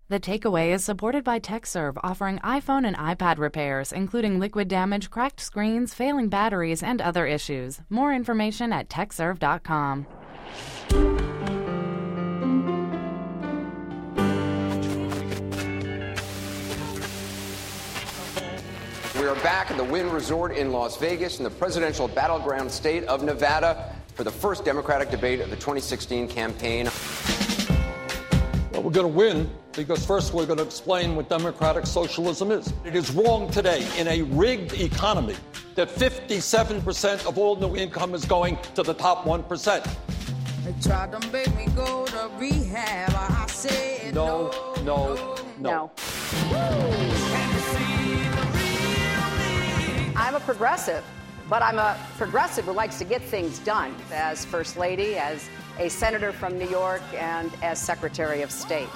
The Takeaway is supported by TechServe, offering iPhone and iPad repairs, including liquid damage, cracked screens, failing batteries, and other issues. More information at techserve.com. We are back at the Wynn Resort in Las Vegas in the presidential battleground state of Nevada for the first Democratic debate of the 2016 campaign. Well, we're going to win because first we're going to explain what democratic socialism is. It is wrong today in a rigged economy that 57% of all new income is going to the top 1%. They tried to make me go to rehab. I said No. I'm a progressive, but I'm a progressive who likes to get things done as First Lady, as a senator from New York, and as Secretary of State.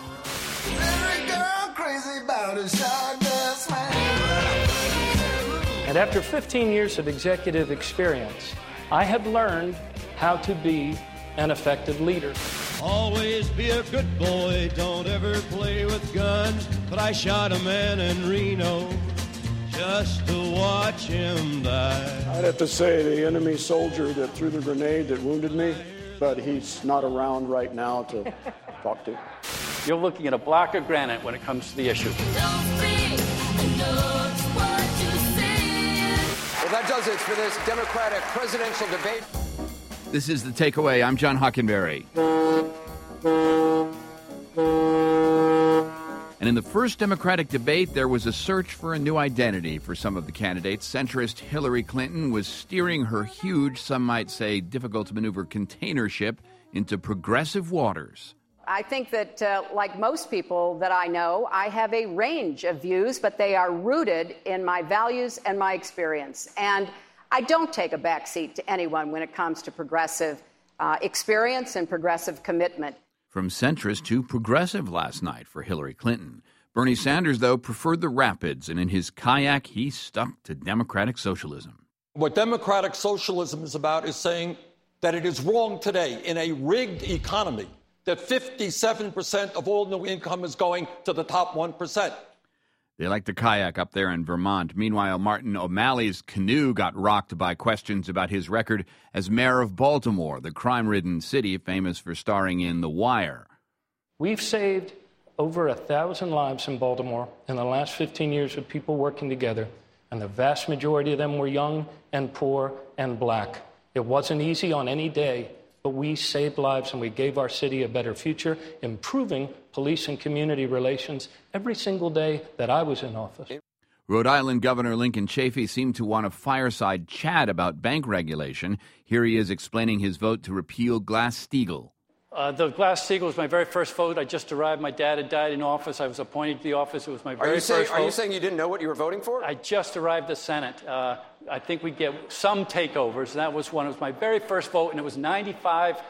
And after 15 years of executive experience, I have learned how to be an effective leader. Always be a good boy, don't ever play with guns. But I shot a man in Reno just to watch him die. I'd have to say the enemy soldier that threw the grenade that wounded me, but he's not around right now to talk to. You're looking at a block of granite when it comes to the issue. Well, that does it for this Democratic presidential debate. This is The Takeaway. I'm John Hockenberry. And in the first Democratic debate, there was a search for a new identity for some of the candidates. Centrist Hillary Clinton was steering her huge, some might say difficult-to-maneuver container ship into progressive waters. I think that, like most people that I know, I have a range of views, but they are rooted in my values and my experience. And I don't take a backseat to anyone when it comes to progressive experience and progressive commitment. From centrist to progressive last night for Hillary Clinton. Bernie Sanders, though, preferred the rapids, and in his kayak, he stuck to democratic socialism. What democratic socialism is about is saying that it is wrong today in a rigged economy that 57% of all new income is going to the top 1%. They like to kayak up there in Vermont. Meanwhile, Martin O'Malley's canoe got rocked by questions about his record as mayor of Baltimore, the crime-ridden city famous for starring in The Wire. We've saved over 1,000 lives in Baltimore in the last 15 years with people working together, and the vast majority of them were young and poor and black. It wasn't easy on any day, but we saved lives and we gave our city a better future, improving police and community relations every single day that I was in office. Rhode Island Governor Lincoln Chafee seemed to want a fireside chat about bank regulation. Here he is explaining his vote to repeal Glass-Steagall. The Glass-Steagall was my very first vote. I just arrived. My dad had died in office. I was appointed to the office. It was my very first vote. Are you saying you didn't know what you were voting for? I just arrived at the Senate. I think we'd get some takeovers. That was one. It was my very first vote, and it was 92.5.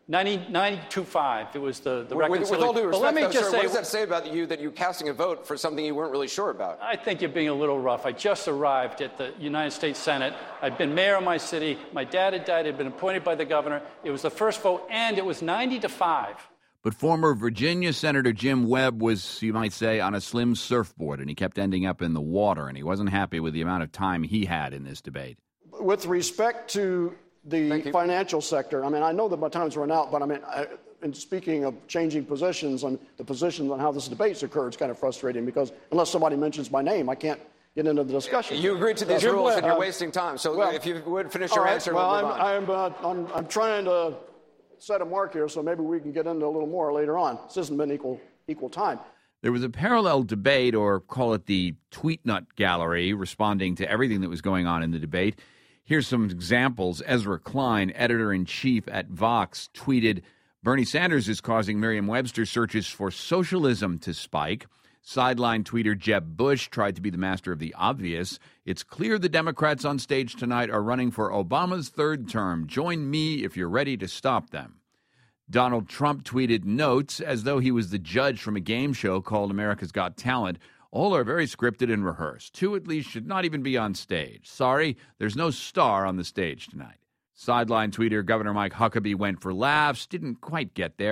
It was the reconciliation. With all due respect, let me just say, what does that say about you that you're casting a vote for something you weren't really sure about? I think you're being a little rough. I just arrived at the United States Senate. I'd been mayor of my city. My dad had died. I'd been appointed by the governor. It was the first vote, and it was 90-5. But former Virginia Senator Jim Webb was, you might say, on a slim surfboard, and he kept ending up in the water, and he wasn't happy with the amount of time he had in this debate. With respect to the financial sector, I mean, I know that my time's run out, but I mean, in speaking of changing positions on the positions on how this debate's occurred, it's kind of frustrating because unless somebody mentions my name, I can't get into the discussion. You agreed to these rules and you're wasting time. So if you would finish your answer, we'll move on. I'm trying to set a mark here, so maybe we can get into a little more later on. This hasn't been equal time. There was a parallel debate, or call it the tweet nut gallery, responding to everything that was going on in the debate. Here's some examples. Ezra Klein, editor-in-chief at Vox, tweeted, Bernie Sanders is causing Merriam-Webster searches for socialism to spike. Sideline tweeter Jeb Bush tried to be the master of the obvious. It's clear the Democrats on stage tonight are running for Obama's third term. Join me if you're ready to stop them. Donald Trump tweeted notes as though he was the judge from a game show called America's Got Talent. All are very scripted and rehearsed. Two at least should not even be on stage. Sorry, there's no star on the stage tonight. Sideline tweeter Governor Mike Huckabee went for laughs. Didn't quite get there.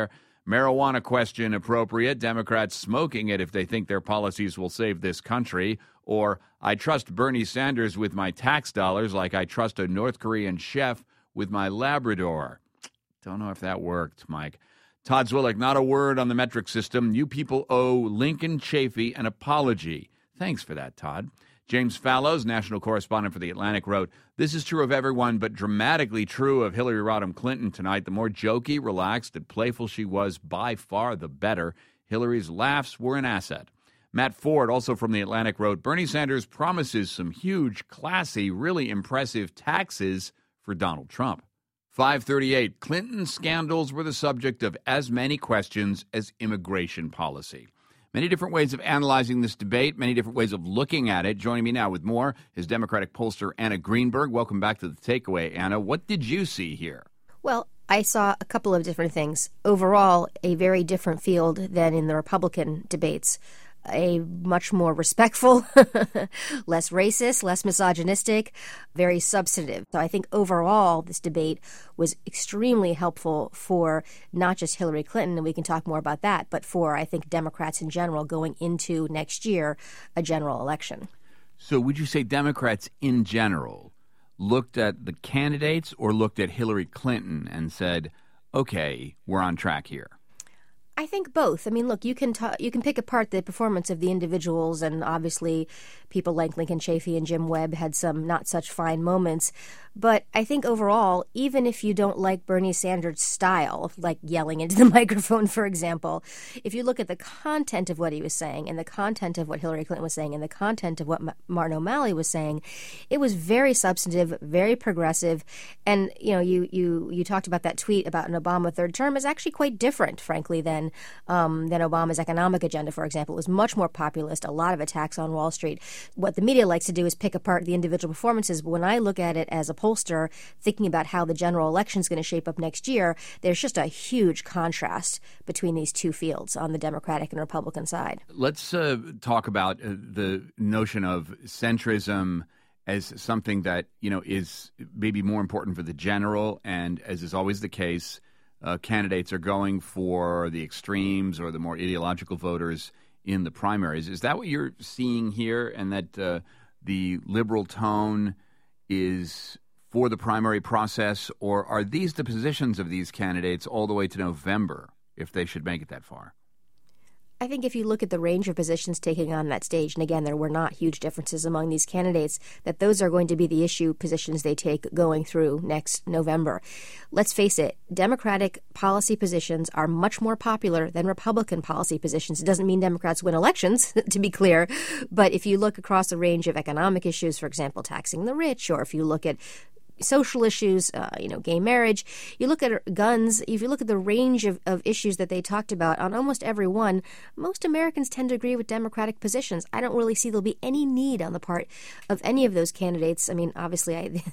Marijuana question appropriate. Democrats smoking it if they think their policies will save this country. Or I trust Bernie Sanders with my tax dollars like I trust a North Korean chef with my Labrador. Don't know if that worked, Mike. Todd Zwillich, not a word on the metric system. You people owe Lincoln Chafee an apology. Thanks for that, Todd. James Fallows, national correspondent for The Atlantic, wrote, this is true of everyone, but dramatically true of Hillary Rodham Clinton tonight. The more jokey, relaxed, and playful she was, by far the better. Hillary's laughs were an asset. Matt Ford, also from The Atlantic, wrote, Bernie Sanders promises some huge, classy, really impressive taxes for Donald Trump. 538, Clinton scandals were the subject of as many questions as immigration policy. Many different ways of analyzing this debate, many different ways of looking at it. Joining me now with more is Democratic pollster Anna Greenberg. Welcome back to The Takeaway, Anna. What did you see here? Well, I saw a couple of different things. Overall, a very different field than in the Republican debates. A much more respectful, less racist, less misogynistic, very substantive. So I think overall this debate was extremely helpful for not just Hillary Clinton, and we can talk more about that, but for, I think, Democrats in general going into next year, a general election. So would you say Democrats in general looked at the candidates or looked at Hillary Clinton and said, okay, we're on track here? I think both. I mean, look, you can pick apart the performance of the individuals, and obviously people like Lincoln Chafee and Jim Webb had some not such fine moments. But I think overall, even if you don't like Bernie Sanders' style, like yelling into the microphone, for example, if you look at the content of what he was saying and the content of what Hillary Clinton was saying and the content of what Martin O'Malley was saying, it was very substantive, very progressive. And, you know, you talked about that tweet about an Obama third term is actually quite different, frankly, than Obama's economic agenda, for example. It was much more populist, a lot of attacks on Wall Street. What the media likes to do is pick apart the individual performances. But when I look at it as a pollster, thinking about how the general election is going to shape up next year, there's just a huge contrast between these two fields on the Democratic and Republican side. Let's talk about the notion of centrism as something that, you know, is maybe more important for the general, and as is always the case, candidates are going for the extremes or the more ideological voters in the primaries. Is that what you're seeing here, and that the liberal tone is for the primary process, or are these the positions of these candidates all the way to November, if they should make it that far? I think if you look at the range of positions taken on that stage, and again, there were not huge differences among these candidates, that those are going to be the issue positions they take going through next November. Let's face it, Democratic policy positions are much more popular than Republican policy positions. It doesn't mean Democrats win elections, to be clear, but if you look across a range of economic issues, for example, taxing the rich, or if you look at social issues, gay marriage. You look at guns, if you look at the range of issues that they talked about on almost every one, most Americans tend to agree with Democratic positions. I don't really see there'll be any need on the part of any of those candidates. I mean, obviously,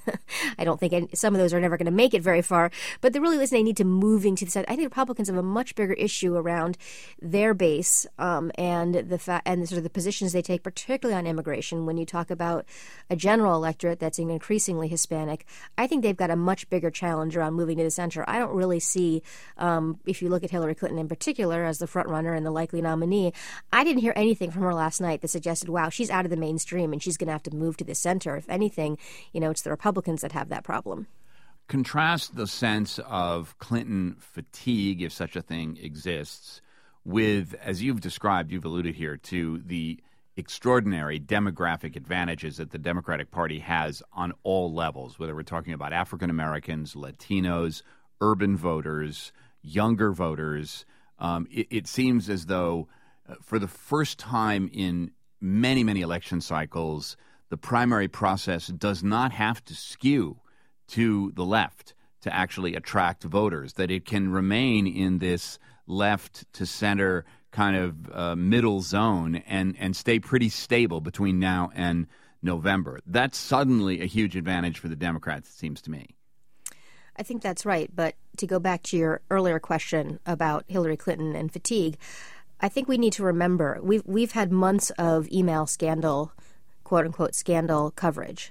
I don't think some of those are never going to make it very far, but there really isn't any need to moving to the side. I think Republicans have a much bigger issue around their base and sort of the positions they take, particularly on immigration. When you talk about a general electorate that's increasingly Hispanic, I think they've got a much bigger challenge around moving to the center. I don't really see, if you look at Hillary Clinton in particular as the front runner and the likely nominee, I didn't hear anything from her last night that suggested, wow, she's out of the mainstream and she's going to have to move to the center. If anything, it's the Republicans that have that problem. Contrast the sense of Clinton fatigue, if such a thing exists, with, as you've described, you've alluded here to the extraordinary demographic advantages that the Democratic Party has on all levels, whether we're talking about African Americans, Latinos, urban voters, younger voters. It seems as though for the first time in many, many election cycles, the primary process does not have to skew to the left to actually attract voters, that it can remain in this left to center kind of middle zone and stay pretty stable between now and November. That's suddenly a huge advantage for the Democrats, it seems to me. I think that's right. But to go back to your earlier question about Hillary Clinton and fatigue, I think we need to remember we've had months of email scandal, quote unquote scandal coverage.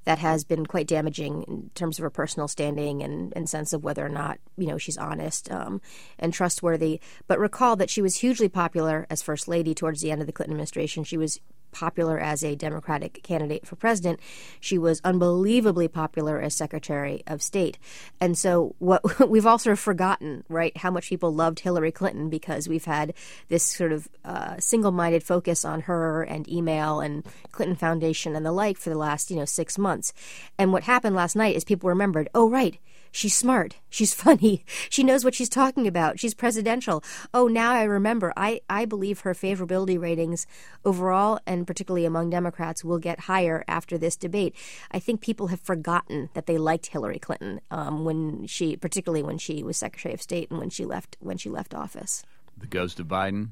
that has been quite damaging in terms of her personal standing and sense of whether or not, she's honest and trustworthy. But recall that she was hugely popular as First Lady towards the end of the Clinton administration. She was popular as a Democratic candidate for president. She was unbelievably popular as Secretary of State. And so what we've all sort of forgotten, right, how much people loved Hillary Clinton because we've had this sort of single-minded focus on her and email and Clinton Foundation and the like for the last, 6 months. And what happened last night is people remembered, oh, right, she's smart. She's funny. She knows what she's talking about. She's presidential. Oh, now I remember. I believe her favorability ratings overall, and particularly among Democrats, will get higher after this debate. I think people have forgotten that they liked Hillary Clinton particularly when she was Secretary of State and when she left office. The ghost of Biden?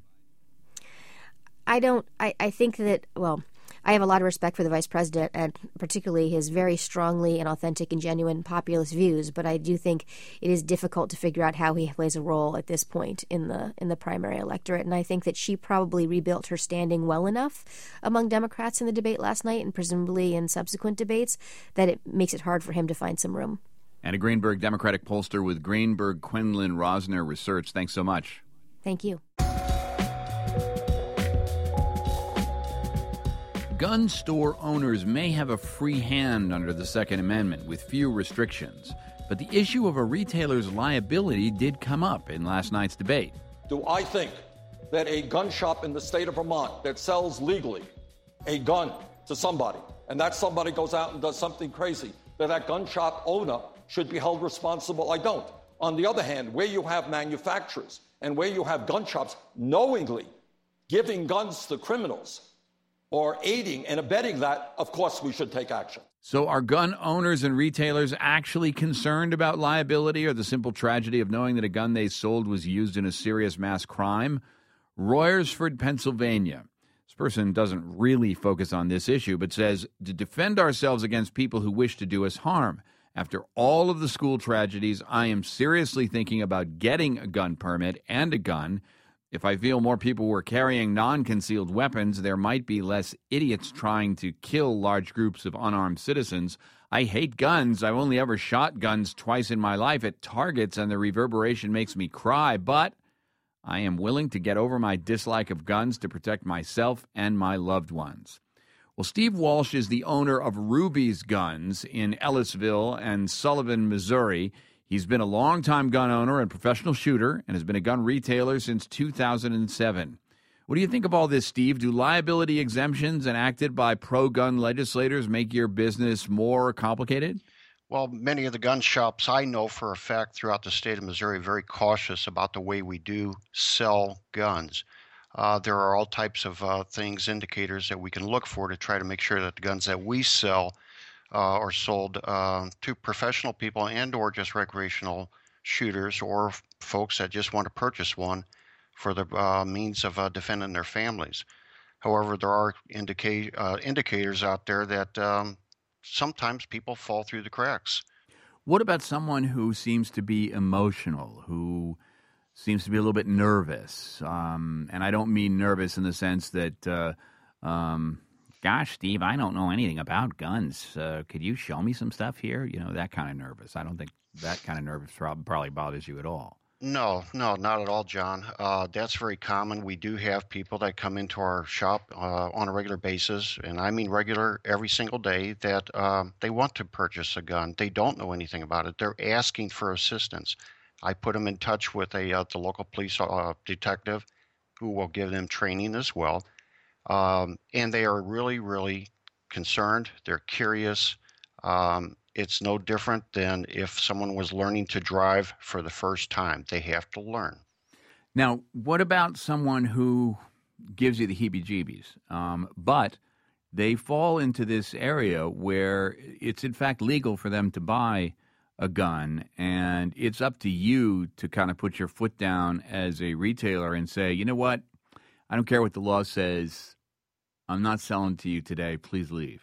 I think that, I have a lot of respect for the vice president and particularly his very strongly and authentic and genuine populist views, but I do think it is difficult to figure out how he plays a role at this point in the primary electorate. And I think that she probably rebuilt her standing well enough among Democrats in the debate last night and presumably in subsequent debates that it makes it hard for him to find some room. Anna Greenberg, Democratic pollster with Greenberg Quinlan Rosner Research. Thanks so much. Thank you. Gun store owners may have a free hand under the Second Amendment with few restrictions, but the issue of a retailer's liability did come up in last night's debate. Do I think that a gun shop in the state of Vermont that sells legally a gun to somebody, and that somebody goes out and does something crazy, that gun shop owner should be held responsible? I don't. On the other hand, where you have manufacturers and where you have gun shops knowingly giving guns to criminals, or aiding and abetting that, of course we should take action. So are gun owners and retailers actually concerned about liability or the simple tragedy of knowing that a gun they sold was used in a serious mass crime? Royersford, Pennsylvania. This person doesn't really focus on this issue, but says, to defend ourselves against people who wish to do us harm. After all of the school tragedies, I am seriously thinking about getting a gun permit and a gun. If I feel more people were carrying non-concealed weapons, there might be less idiots trying to kill large groups of unarmed citizens. I hate guns. I've only ever shot guns twice in my life at targets, and the reverberation makes me cry. But I am willing to get over my dislike of guns to protect myself and my loved ones. Well, Steve Walsh is the owner of Ruby's Guns in Ellisville and Sullivan, Missouri. He's been a longtime gun owner and professional shooter and has been a gun retailer since 2007. What do you think of all this, Steve? Do liability exemptions enacted by pro-gun legislators make your business more complicated? Well, many of the gun shops I know for a fact throughout the state of Missouri are very cautious about the way we do sell guns. There are all types of indicators that we can look for to try to make sure that the guns that we sell are sold to professional people and or just recreational shooters or folks that just want to purchase one for the means of defending their families. However, there are indicators out there that sometimes people fall through the cracks. What about someone who seems to be emotional, who seems to be a little bit nervous? And I don't mean nervous in the sense that gosh, Steve, I don't know anything about guns. Could you show me some stuff here? That kind of nervous. I don't think that kind of nervous probably bothers you at all. No, not at all, John. That's very common. We do have people that come into our shop on a regular basis, and I mean regular every single day, that they want to purchase a gun. They don't know anything about it. They're asking for assistance. I put them in touch with the local police detective who will give them training as well. And they are really, really concerned. They're curious. It's no different than if someone was learning to drive for the first time. They have to learn. Now, what about someone who gives you the heebie-jeebies, but they fall into this area where it's in fact legal for them to buy a gun, and it's up to you to kind of put your foot down as a retailer and say, you know what, I don't care what the law says, I'm not selling to you today, please leave.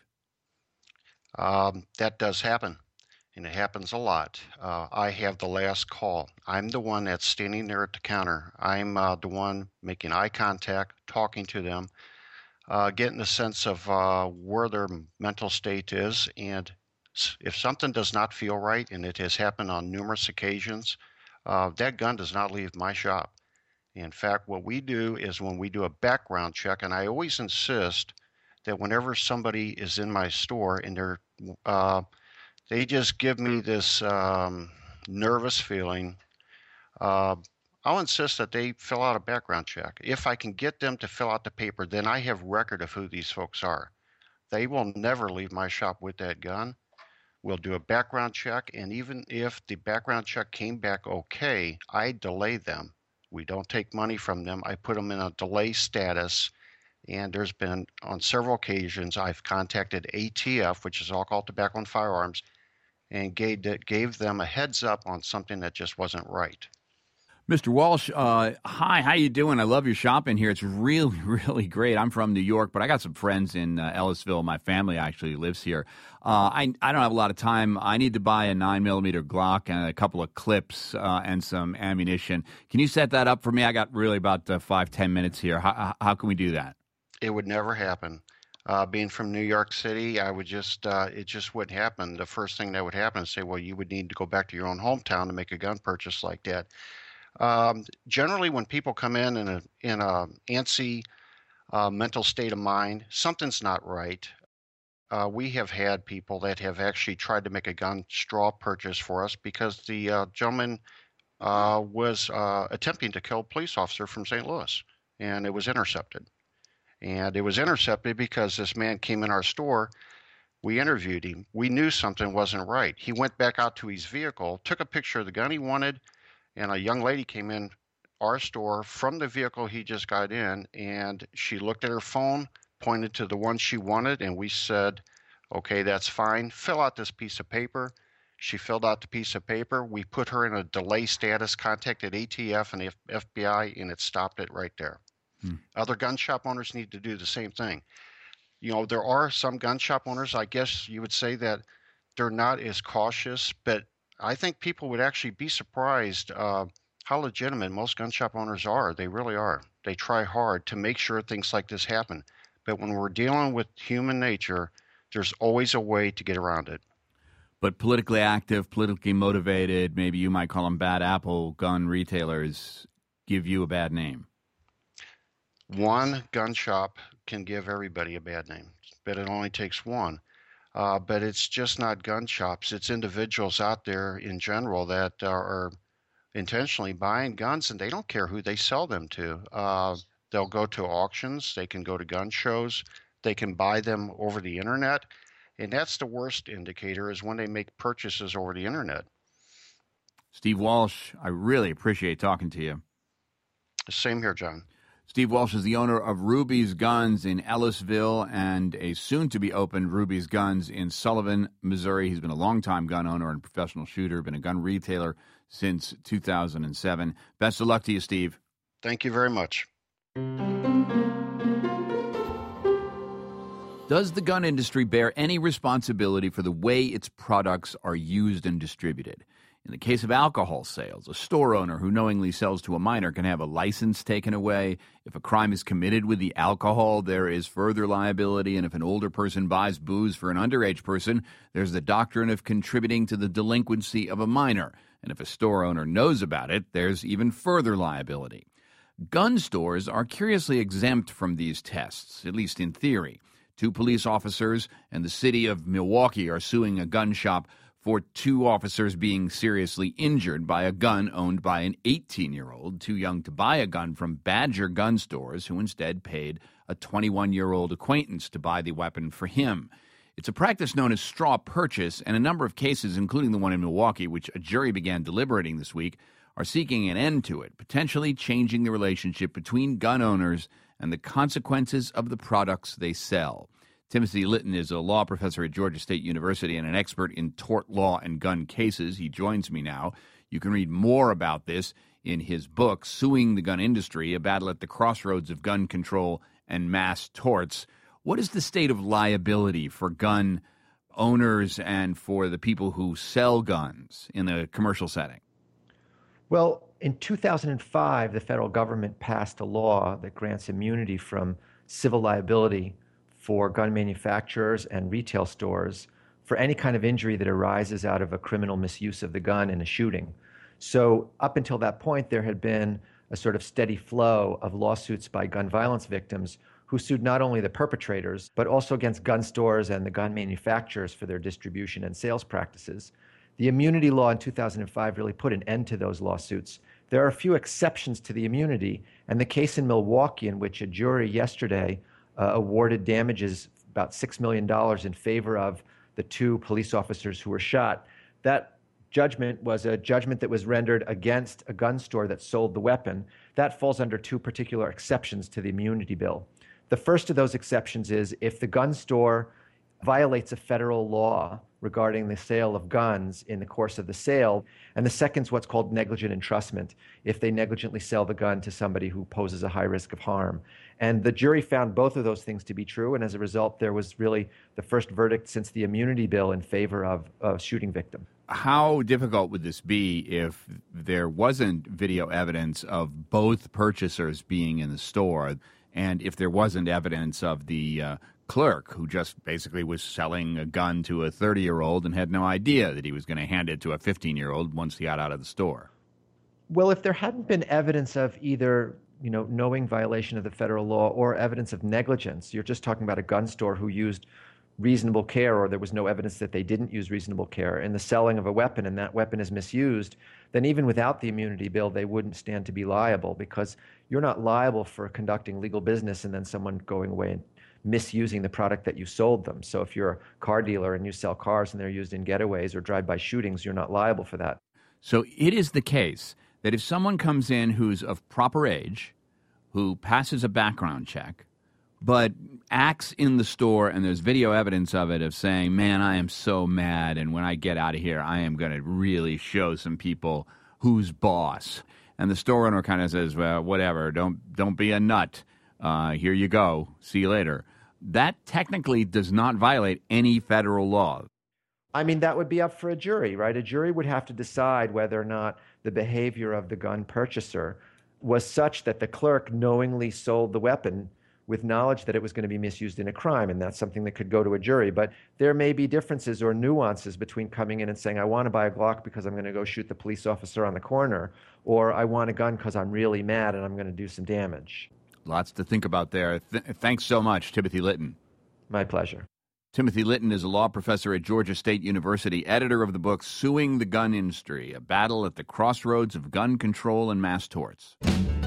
That does happen, and it happens a lot. I have the last call. I'm the one that's standing there at the counter. I'm the one making eye contact, talking to them. getting a sense of where their mental state is. And if something does not feel right, and it has happened on numerous occasions, that gun does not leave my shop. In fact, what we do is when we do a background check, and I always insist that whenever somebody is in my store and they just give me this nervous feeling, I'll insist that they fill out a background check. If I can get them to fill out the paper, then I have record of who these folks are. They will never leave my shop with that gun. We'll do a background check, and even if the background check came back okay, I delay them. We don't take money from them. I put them in a delay status, and there's been, on several occasions, I've contacted ATF, which is Alcohol, Tobacco, and Firearms, and gave them a heads up on something that just wasn't right. Mr. Walsh, hi, how you doing? I love your shop in here. It's really, really great. I'm from New York, but I got some friends in Ellisville. My family actually lives here. I don't have a lot of time. I need to buy a 9mm Glock and a couple of clips and some ammunition. Can you set that up for me? I got really about 5-10 minutes here. How can we do that? It would never happen. Being from New York City, I would it just wouldn't happen. The first thing that would happen is say, well, you would need to go back to your own hometown to make a gun purchase like that. Generally, when people come in a antsy mental state of mind, something's not right. We have had people that have actually tried to make a gun straw purchase for us because the gentleman was attempting to kill a police officer from St. Louis, and it was intercepted. And it was intercepted because this man came in our store. We interviewed him. We knew something wasn't right. He went back out to his vehicle, took a picture of the gun he wanted, and a young lady came in our store from the vehicle he just got in, and she looked at her phone, pointed to the one she wanted, and we said, okay, that's fine. Fill out this piece of paper. She filled out the piece of paper. We put her in a delay status, contacted ATF and the FBI, and it stopped it right there. Other gun shop owners need to do the same thing. You know, there are some gun shop owners, I guess you would say that they're not as cautious, but I think people would actually be surprised how legitimate most gun shop owners are. They really are. They try hard to make sure things like this happen. But when we're dealing with human nature, there's always a way to get around it. But politically active, politically motivated, maybe you might call them bad apple gun retailers, give you a bad name. One gun shop can give everybody a bad name, but it only takes one. But it's just not gun shops. It's individuals out there in general that are intentionally buying guns, and they don't care who they sell them to. They'll go to auctions. They can go to gun shows. They can buy them over the internet. And that's the worst indicator, is when they make purchases over the internet. Steve Walsh, I really appreciate talking to you. Same here, John. Steve Walsh is the owner of Ruby's Guns in Ellisville and a soon-to-be-opened Ruby's Guns in Sullivan, Missouri. He's been a longtime gun owner and professional shooter, been a gun retailer since 2007. Best of luck to you, Steve. Thank you very much. Does the gun industry bear any responsibility for the way its products are used and distributed? In the case of alcohol sales, a store owner who knowingly sells to a minor can have a license taken away. If a crime is committed with the alcohol, there is further liability. And if an older person buys booze for an underage person, there's the doctrine of contributing to the delinquency of a minor. And if a store owner knows about it, there's even further liability. Gun stores are curiously exempt from these tests, at least in theory. 2 police officers and the city of Milwaukee are suing a gun shop for 2 officers being seriously injured by a gun owned by an 18-year-old too young to buy a gun from Badger gun stores, who instead paid a 21-year-old acquaintance to buy the weapon for him. It's a practice known as straw purchase, and a number of cases, including the one in Milwaukee, which a jury began deliberating this week, are seeking an end to it, potentially changing the relationship between gun owners and the consequences of the products they sell. Timothy Litton is a law professor at Georgia State University and an expert in tort law and gun cases. He joins me now. You can read more about this in his book, Suing the Gun Industry, A Battle at the Crossroads of Gun Control and Mass Torts. What is the state of liability for gun owners and for the people who sell guns in a commercial setting? Well, in 2005, the federal government passed a law that grants immunity from civil liability for gun manufacturers and retail stores for any kind of injury that arises out of a criminal misuse of the gun in a shooting. So up until that point, there had been a sort of steady flow of lawsuits by gun violence victims who sued not only the perpetrators, but also against gun stores and the gun manufacturers for their distribution and sales practices. The immunity law in 2005 really put an end to those lawsuits. There are a few exceptions to the immunity, and the case in Milwaukee in which a jury yesterday awarded damages about $6 million in favor of the 2 police officers who were shot. That judgment was a judgment that was rendered against a gun store that sold the weapon. That falls under 2 particular exceptions to the immunity bill. The first of those exceptions is if the gun store violates a federal law regarding the sale of guns in the course of the sale. And the second is what's called negligent entrustment, if they negligently sell the gun to somebody who poses a high risk of harm. And the jury found both of those things to be true, and as a result, there was really the first verdict since the immunity bill in favor of a shooting victim. How difficult would this be if there wasn't video evidence of both purchasers being in the store, and if there wasn't evidence of the clerk who just basically was selling a gun to a 30-year-old and had no idea that he was going to hand it to a 15-year-old once he got out of the store? Well, if there hadn't been evidence of either, knowing violation of the federal law or evidence of negligence, you're just talking about a gun store who used reasonable care, or there was no evidence that they didn't use reasonable care in the selling of a weapon, and that weapon is misused, then even without the immunity bill, they wouldn't stand to be liable, because you're not liable for conducting legal business and then someone going away and misusing the product that you sold them. So if you're a car dealer and you sell cars and they're used in getaways or drive-by shootings, you're not liable for that. So it is the case that if someone comes in who's of proper age, who passes a background check, but acts in the store and there's video evidence of it, of saying, man, I am so mad, and when I get out of here, I am going to really show some people who's boss. And the store owner kind of says, well, whatever, don't be a nut. Here you go. See you later. That technically does not violate any federal law. I mean, that would be up for a jury, right? A jury would have to decide whether or not the behavior of the gun purchaser was such that the clerk knowingly sold the weapon with knowledge that it was going to be misused in a crime, and that's something that could go to a jury. But there may be differences or nuances between coming in and saying, I want to buy a Glock because I'm going to go shoot the police officer on the corner, or I want a gun because I'm really mad and I'm going to do some damage. Lots to think about there. Thanks so much, Timothy Litton. My pleasure. Timothy Litton is a law professor at Georgia State University, editor of the book Suing the Gun Industry, a battle at the crossroads of gun control and mass torts.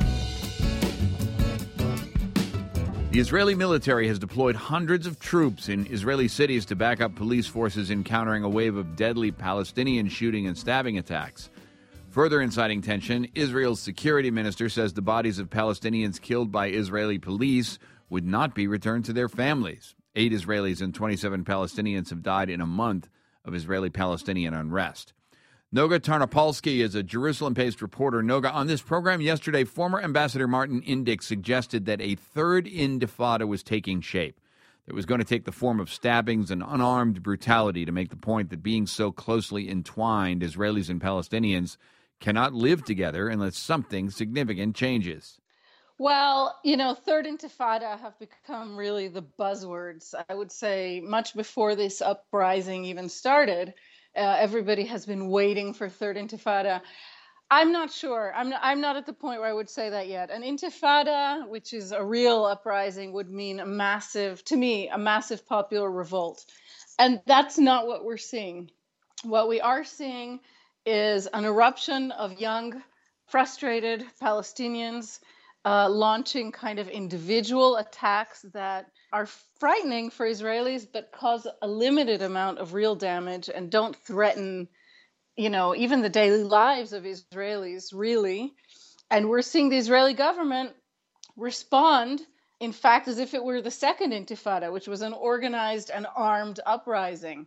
The Israeli military has deployed hundreds of troops in Israeli cities to back up police forces encountering a wave of deadly Palestinian shooting and stabbing attacks. Further inciting tension, Israel's security minister says the bodies of Palestinians killed by Israeli police would not be returned to their families. 8 Israelis and 27 Palestinians have died in a month of Israeli-Palestinian unrest. Noga Tarnopolsky is a Jerusalem-based reporter. Noga, on this program yesterday, former Ambassador Martin Indyk suggested that a third intifada was taking shape. It was going to take the form of stabbings and unarmed brutality to make the point that being so closely entwined, Israelis and Palestinians cannot live together unless something significant changes. Well, third intifada have become really the buzzwords. I would say much before this uprising even started, everybody has been waiting for third intifada. I'm not sure. I'm not at the point where I would say that yet. An intifada, which is a real uprising, would mean a massive popular revolt. And that's not what we're seeing. What we are seeing is an eruption of young, frustrated Palestinians launching kind of individual attacks that are frightening for Israelis, but cause a limited amount of real damage and don't threaten, even the daily lives of Israelis, really. And we're seeing the Israeli government respond, in fact, as if it were the second intifada, which was an organized and armed uprising.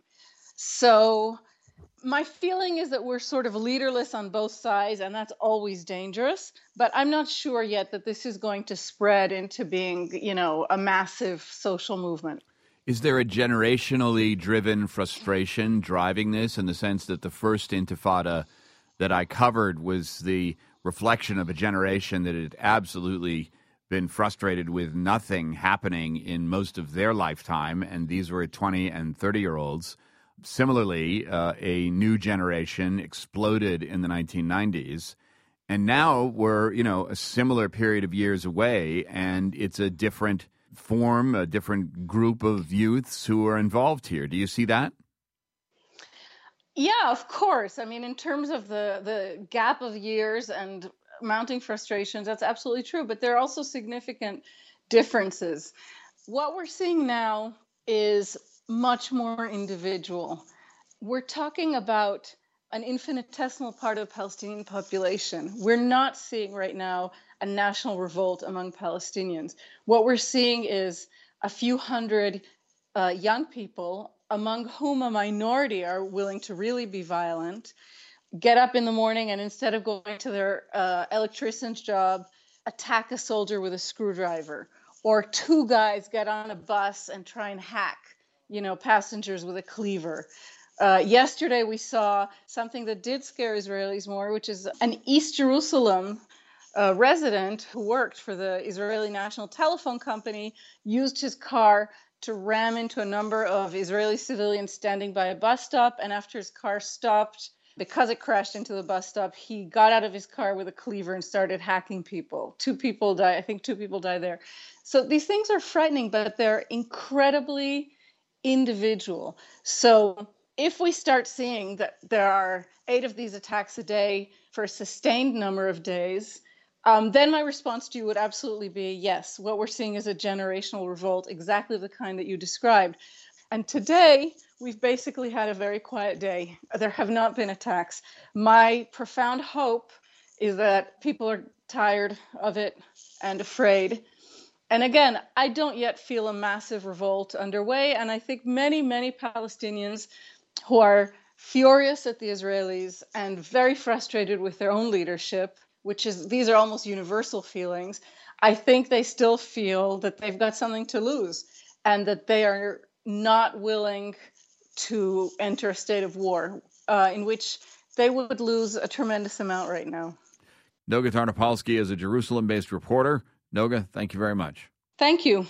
So my feeling is that we're sort of leaderless on both sides, and that's always dangerous. But I'm not sure yet that this is going to spread into being, a massive social movement. Is there a generationally driven frustration driving this, in the sense that the first intifada that I covered was the reflection of a generation that had absolutely been frustrated with nothing happening in most of their lifetime, and these were 20 and 30-year-olds. Similarly, a new generation exploded in the 1990s, and now we're, a similar period of years away, and it's a different form, a different group of youths who are involved here. Do you see that? Yeah, of course. I mean, in terms of the gap of years and mounting frustrations, that's absolutely true. But there are also significant differences. What we're seeing now is much more individual. We're talking about an infinitesimal part of the Palestinian population. We're not seeing right now a national revolt among Palestinians. What we're seeing is a few hundred young people, among whom a minority are willing to really be violent, get up in the morning and instead of going to their electrician's job, attack a soldier with a screwdriver. Or two guys get on a bus and try and hack, passengers with a cleaver. Yesterday we saw something that did scare Israelis more, which is an East Jerusalem resident who worked for the Israeli National Telephone Company used his car to ram into a number of Israeli civilians standing by a bus stop. And after his car stopped, because it crashed into the bus stop, he got out of his car with a cleaver and started hacking people. 2 people died. I think 2 people died there. So these things are frightening, but they're incredibly individual. So if we start seeing that there are 8 of these attacks a day for a sustained number of days, then my response to you would absolutely be yes. What we're seeing is a generational revolt, exactly the kind that you described. And today, we've basically had a very quiet day. There have not been attacks. My profound hope is that people are tired of it and afraid. And again, I don't yet feel a massive revolt underway. And I think many, many Palestinians who are furious at the Israelis and very frustrated with their own leadership, these are almost universal feelings. I think they still feel that they've got something to lose and that they are not willing to enter a state of war in which they would lose a tremendous amount right now. Noga Tarnopolsky is a Jerusalem-based reporter. Noga, thank you very much. Thank you.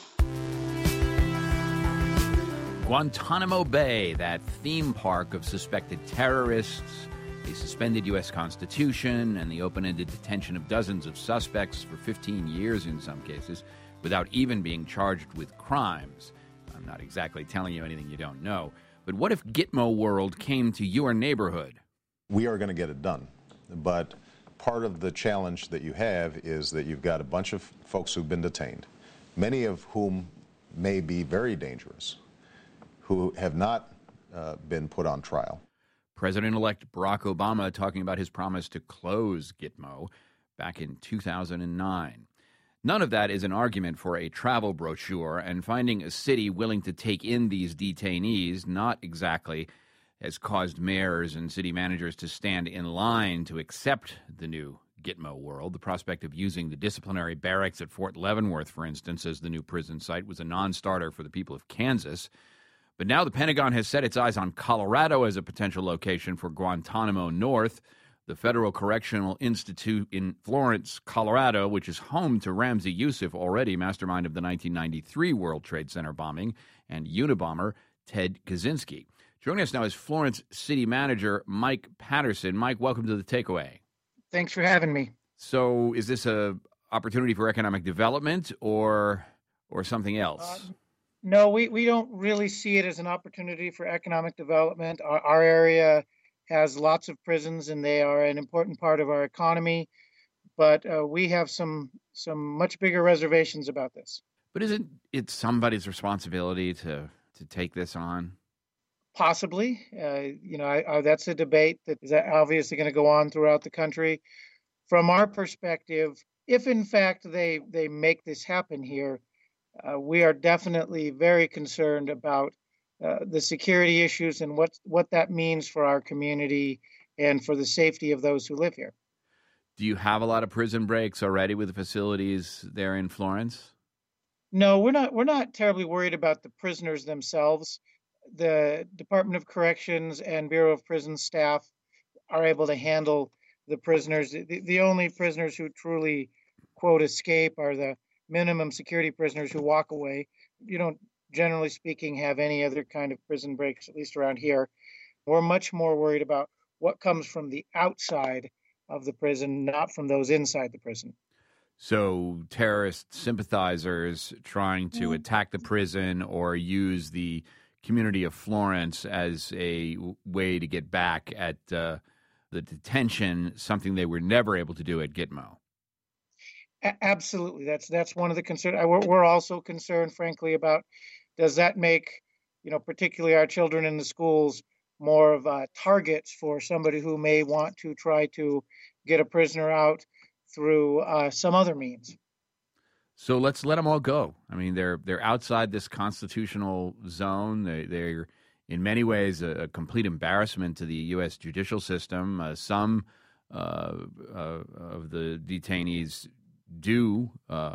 Guantanamo Bay, that theme park of suspected terrorists, a suspended U.S. Constitution, and the open-ended detention of dozens of suspects for 15 years in some cases without even being charged with crimes. I'm not exactly telling you anything you don't know. But what if Gitmo World came to your neighborhood? We are going to get it done. But part of the challenge that you have is that you've got a bunch of folks who've been detained, many of whom may be very dangerous, who have not been put on trial. President-elect Barack Obama talking about his promise to close Gitmo back in 2009. None of that is an argument for a travel brochure, and finding a city willing to take in these detainees not exactly has caused mayors and city managers to stand in line to accept the new Gitmo World. The prospect of using the disciplinary barracks at Fort Leavenworth, for instance, as the new prison site was a non-starter for the people of Kansas. But now the Pentagon has set its eyes on Colorado as a potential location for Guantanamo North. The Federal Correctional Institute in Florence, Colorado, which is home to Ramzi Youssef, already mastermind of the 1993 World Trade Center bombing, and Unabomber Ted Kaczynski. Joining us now is Florence City Manager Mike Patterson. Mike, welcome to The Takeaway. Thanks for having me. So is this an opportunity for economic development or something else? No, we don't really see it as an opportunity for economic development. Our area has lots of prisons, and they are an important part of our economy. But we have some much bigger reservations about this. But isn't it somebody's responsibility to take this on? Possibly. That's a debate that is obviously going to go on throughout the country. From our perspective, if in fact they make this happen here, we are definitely very concerned about the security issues and what that means for our community and for the safety of those who live here. Do you have a lot of prison breaks already with the facilities there in Florence? No, we're not terribly worried about the prisoners themselves. The Department of Corrections and Bureau of Prison staff are able to handle the prisoners. The only prisoners who truly, quote, escape are the minimum security prisoners who walk away. You don't, generally speaking, have any other kind of prison breaks, at least around here. We're much more worried about what comes from the outside of the prison, not from those inside the prison. So terrorist sympathizers trying to attack the prison or use the community of Florence as a way to get back at the detention, something they were never able to do at Gitmo. Absolutely. That's one of the concerns. We're also concerned, frankly, about does that make, particularly our children in the schools, more of targets for somebody who may want to try to get a prisoner out through some other means. So let's let them all go. I mean, they're outside this constitutional zone. They're in many ways a complete embarrassment to the U.S. judicial system. Some of the detainees do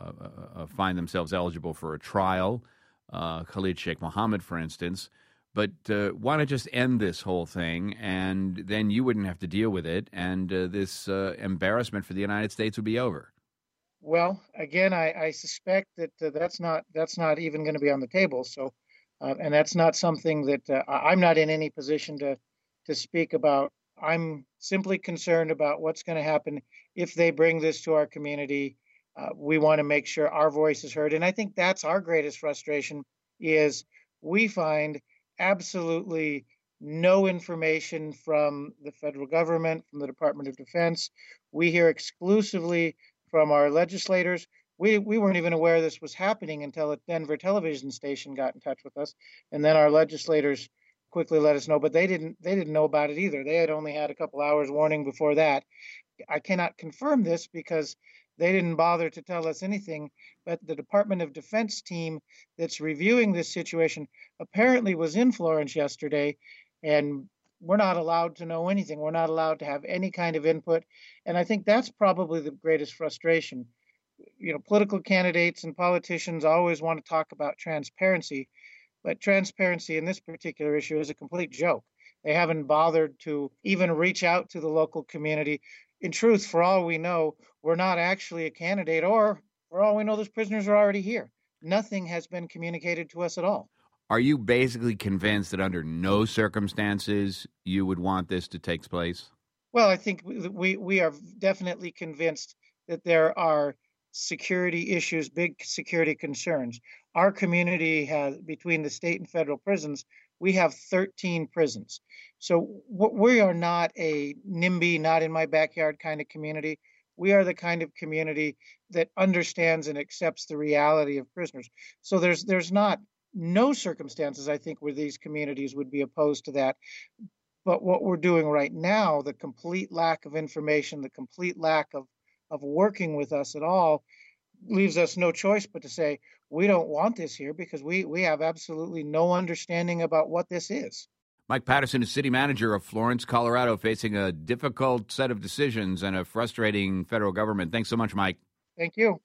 find themselves eligible for a trial. Khalid Sheikh Mohammed, for instance. But why not just end this whole thing, and then you wouldn't have to deal with it, and this embarrassment for the United States would be over? Well, again, I suspect that that's not even going to be on the table. So, and that's not something that I'm not in any position to speak about. I'm simply concerned about what's going to happen if they bring this to our community. We want to make sure our voice is heard, and I think that's our greatest frustration. Is we find absolutely no information from the federal government, from the Department of Defense. We hear exclusively from our legislators. We weren't even aware this was happening until a Denver television station got in touch with us, and then our legislators quickly let us know. But they didn't know about it either. They had only had a couple hours warning before that. I cannot confirm this because they didn't bother to tell us anything, but the Department of Defense team that's reviewing this situation apparently was in Florence yesterday, and we're not allowed to know anything. We're not allowed to have any kind of input, and I think that's probably the greatest frustration. Political candidates and politicians always want to talk about transparency, but transparency in this particular issue is a complete joke. They haven't bothered to even reach out to the local community. In truth, for all we know, we're not actually a candidate, or for all we know, those prisoners are already here. Nothing has been communicated to us at all. Are you basically convinced that under no circumstances you would want this to take place? Well, I think we are definitely convinced that there are security issues, big security concerns. Our community has, between the state and federal prisons, we have 13 prisons. So we are not a NIMBY, not in my backyard kind of community. We are the kind of community that understands and accepts the reality of prisoners. So there's not no circumstances, I think, where these communities would be opposed to that. But what we're doing right now, the complete lack of information, the complete lack of working with us at all, leaves us no choice but to say, we don't want this here because we have absolutely no understanding about what this is. Mike Patterson is city manager of Florence, Colorado, facing a difficult set of decisions and a frustrating federal government. Thanks so much, Mike. Thank you.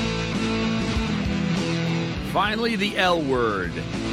Finally, the L word.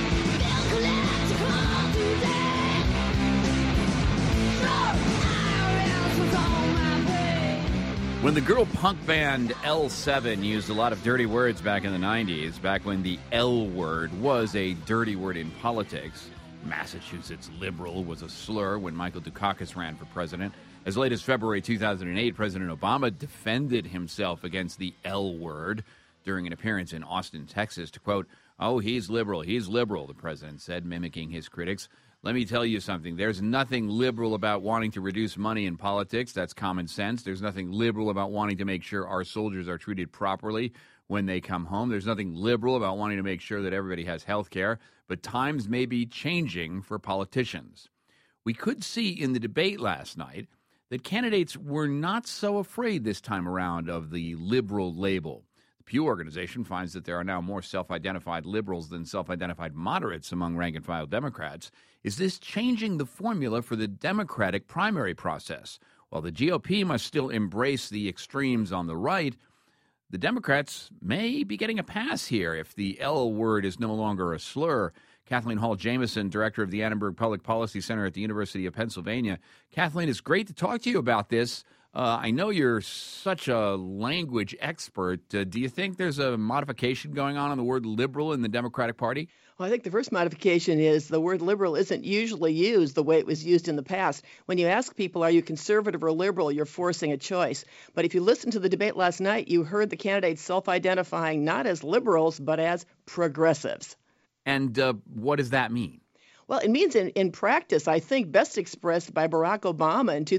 When the girl punk band L7 used a lot of dirty words back in the 90s, back when the L word was a dirty word in politics, Massachusetts liberal was a slur when Michael Dukakis ran for president. As late as February 2008, President Obama defended himself against the L word during an appearance in Austin, Texas, to quote, "Oh, he's liberal, the president said, mimicking his critics. Let me tell you something. There's nothing liberal about wanting to reduce money in politics. That's common sense. There's nothing liberal about wanting to make sure our soldiers are treated properly when they come home. There's nothing liberal about wanting to make sure that everybody has health care. But times may be changing for politicians." We could see in the debate last night that candidates were not so afraid this time around of the liberal label. The Pew organization finds that there are now more self-identified liberals than self-identified moderates among rank-and-file Democrats. Is this changing the formula for the Democratic primary process? While the GOP must still embrace the extremes on the right, the Democrats may be getting a pass here if the L word is no longer a slur. Kathleen Hall Jamieson, director of the Annenberg Public Policy Center at the University of Pennsylvania. Kathleen, it's great to talk to you about this. I know you're such a language expert. Do you think there's a modification going on the word liberal in the Democratic Party? Well, I think the first modification is the word liberal isn't usually used the way it was used in the past. When you ask people, are you conservative or liberal, you're forcing a choice. But if you listened to the debate last night, you heard the candidates self-identifying not as liberals, but as progressives. And what does that mean? Well, it means in practice, I think, best expressed by Barack Obama in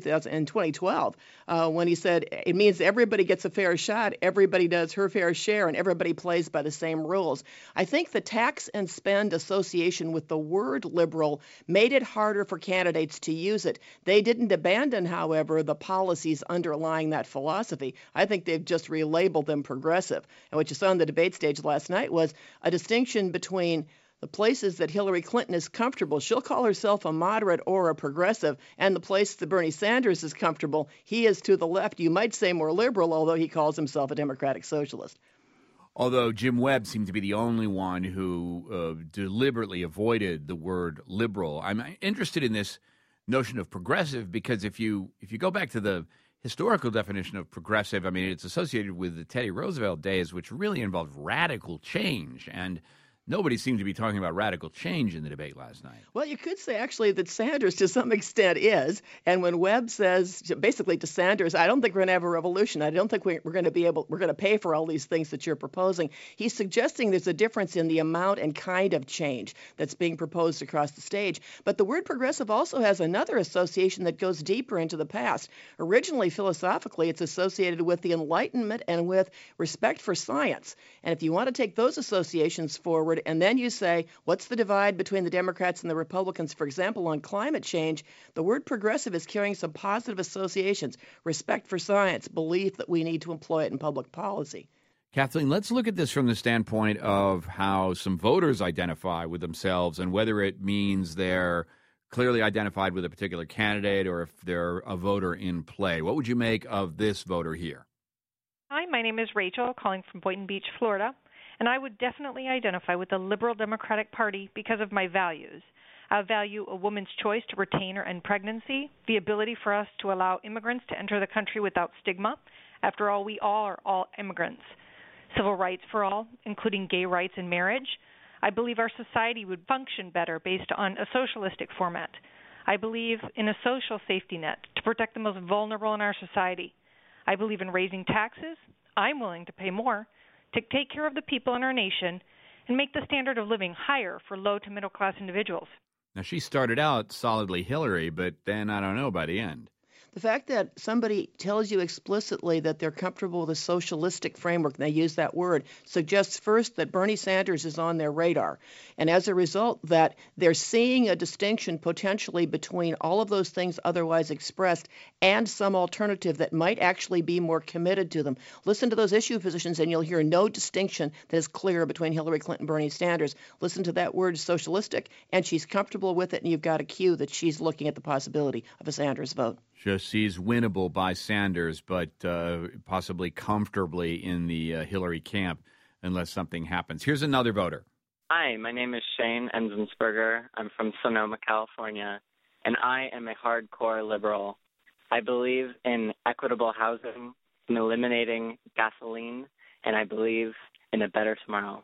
2012, when he said it means everybody gets a fair shot, everybody does her fair share, and everybody plays by the same rules. I think the tax and spend association with the word liberal made it harder for candidates to use it. They didn't abandon, however, the policies underlying that philosophy. I think they've just relabeled them progressive. And what you saw on the debate stage last night was a distinction between the places that Hillary Clinton is comfortable, she'll call herself a moderate or a progressive, and the place that Bernie Sanders is comfortable, he is to the left. You might say more liberal, although he calls himself a democratic socialist. Although Jim Webb seemed to be the only one who deliberately avoided the word liberal. I'm interested in this notion of progressive because if you go back to the historical definition of progressive, I mean, it's associated with the Teddy Roosevelt days, which really involved radical change, and nobody seemed to be talking about radical change in the debate last night. Well, you could say actually that Sanders to some extent is. And when Webb says basically to Sanders, I don't think we're going to have a revolution. I don't think we're going to pay for all these things that you're proposing. He's suggesting there's a difference in the amount and kind of change that's being proposed across the stage. But the word progressive also has another association that goes deeper into the past. Originally, philosophically, it's associated with the Enlightenment and with respect for science. And if you want to take those associations forward, and then you say, what's the divide between the Democrats and the Republicans, for example, on climate change? The word progressive is carrying some positive associations, respect for science, belief that we need to employ it in public policy. Kathleen, let's look at this from the standpoint of how some voters identify with themselves and whether it means they're clearly identified with a particular candidate or if they're a voter in play. What would you make of this voter here? Hi, my name is Rachel, calling from Boynton Beach, Florida. And I would definitely identify with the Liberal Democratic Party because of my values. I value a woman's choice to retain or end pregnancy, the ability for us to allow immigrants to enter the country without stigma. After all, we all are all immigrants. Civil rights for all, including gay rights and marriage. I believe our society would function better based on a socialistic format. I believe in a social safety net to protect the most vulnerable in our society. I believe in raising taxes. I'm willing to pay more to take care of the people in our nation and make the standard of living higher for low to middle class individuals. Now, she started out solidly Hillary, but then I don't know by the end. The fact that somebody tells you explicitly that they're comfortable with a socialistic framework, and they use that word, suggests first that Bernie Sanders is on their radar. And as a result, that they're seeing a distinction potentially between all of those things otherwise expressed and some alternative that might actually be more committed to them. Listen to those issue positions, and you'll hear no distinction that is clear between Hillary Clinton and Bernie Sanders. Listen to that word socialistic, and she's comfortable with it, and you've got a cue that she's looking at the possibility of a Sanders vote. She's winnable by Sanders, but possibly comfortably in the Hillary camp unless something happens. Here's another voter. Hi, my name is Shane Enzensberger. I'm from Sonoma, California, and I am a hardcore liberal. I believe in equitable housing, in eliminating gasoline, and I believe in a better tomorrow.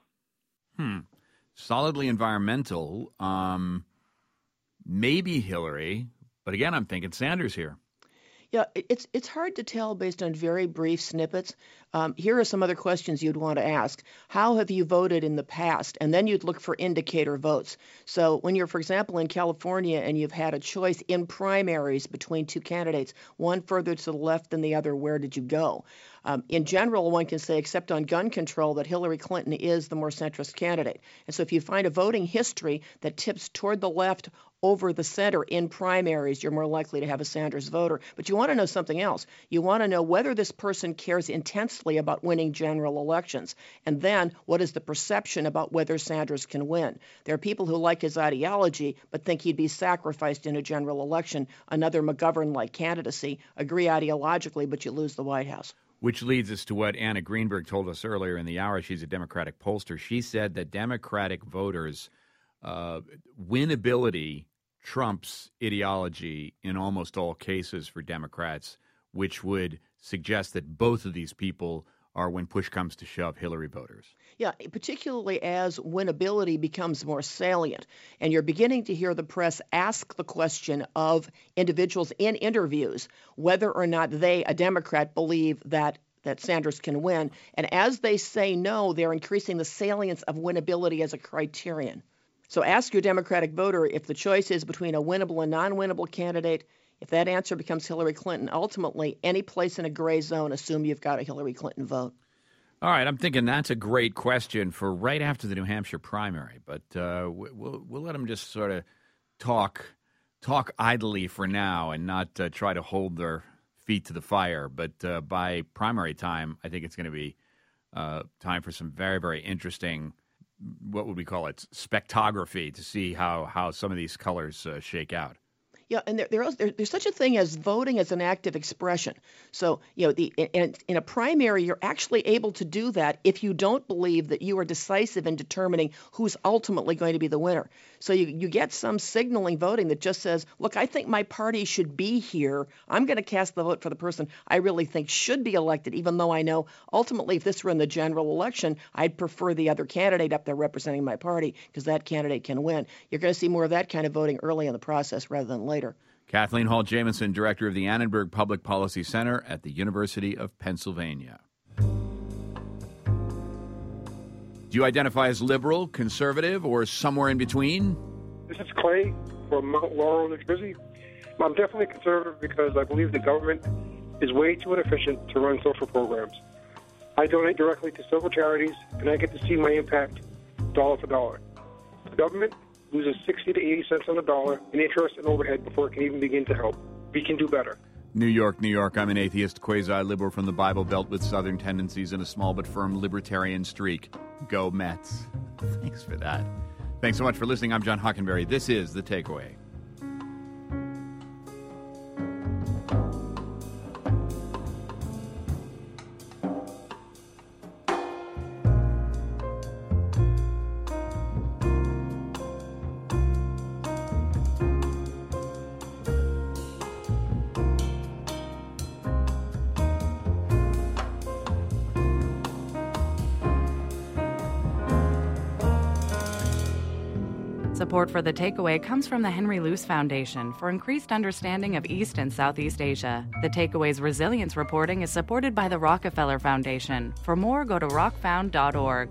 Solidly environmental. Maybe Hillary, but again, I'm thinking Sanders here. Yeah, it's hard to tell based on very brief snippets. Here are some other questions you'd want to ask. How have you voted in the past? And then you'd look for indicator votes. So when you're, for example, in California and you've had a choice in primaries between two candidates, one further to the left than the other, where did you go? In general, one can say, except on gun control, that Hillary Clinton is the more centrist candidate. And so if you find a voting history that tips toward the left over the center in primaries, you're more likely to have a Sanders voter. But you want to know something else. You want to know whether this person cares intensely about winning general elections. And then what is the perception about whether Sanders can win? There are people who like his ideology but think he'd be sacrificed in a general election, another McGovern-like candidacy. Agree ideologically, but you lose the White House. Which leads us to what Anna Greenberg told us earlier in the hour. She's a Democratic pollster. She said that Democratic voters' winnability trumps ideology in almost all cases for Democrats. which would suggest that both of these people are, when push comes to shove, Hillary voters. Yeah, particularly as winnability becomes more salient. And you're beginning to hear the press ask the question of individuals in interviews whether or not they, a Democrat, believe that Sanders can win. And as they say no, they're increasing the salience of winnability as a criterion. So ask your Democratic voter if the choice is between a winnable and non-winnable candidate. If that answer becomes Hillary Clinton, ultimately, any place in a gray zone, assume you've got a Hillary Clinton vote. All right, I'm thinking that's a great question for right after the New Hampshire primary. But we'll let them just sort of talk idly for now and not try to hold their feet to the fire. But by primary time, I think it's going to be time for some very, very interesting, what would we call it, spectrography to see how some of these colors shake out. Yeah, and there's such a thing as voting as an active expression. So, in a primary, you're actually able to do that if you don't believe that you are decisive in determining who's ultimately going to be the winner. So you get some signaling voting that just says, look, I think my party should be here. I'm going to cast the vote for the person I really think should be elected, even though I know ultimately if this were in the general election, I'd prefer the other candidate up there representing my party because that candidate can win. You're going to see more of that kind of voting early in the process rather than later. Kathleen Hall Jamieson, director of the Annenberg Public Policy Center at the University of Pennsylvania. Do you identify as liberal, conservative, or somewhere in between? This is Clay from Mount Laurel, New Jersey. I'm definitely conservative because I believe the government is way too inefficient to run social programs. I donate directly to several charities, and I get to see my impact dollar for dollar. The government loses 60 to 80 cents on the dollar in interest and overhead before it can even begin to help. We can do better. New York, New York. I'm an atheist, quasi-liberal from the Bible Belt with Southern tendencies and a small but firm libertarian streak. Go Mets. Thanks for that. Thanks so much for listening. I'm John Hockenberry. This is The Takeaway. Support for The Takeaway comes from the Henry Luce Foundation for increased understanding of East and Southeast Asia. The Takeaway's resilience reporting is supported by the Rockefeller Foundation. For more, go to rockfound.org.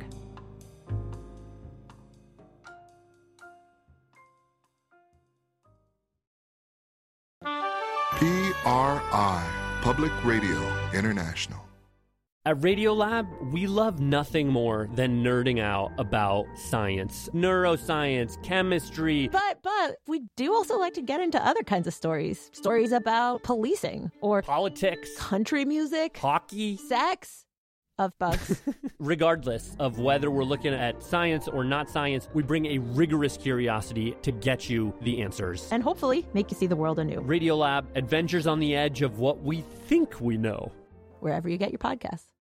PRI, Public Radio International. At Radiolab, we love nothing more than nerding out about science, neuroscience, chemistry. But we do also like to get into other kinds of stories. Stories about policing or politics, country music, hockey, sex, of bugs. Regardless of whether we're looking at science or not science, we bring a rigorous curiosity to get you the answers. And hopefully make you see the world anew. Radiolab, adventures on the edge of what we think we know. Wherever you get your podcasts.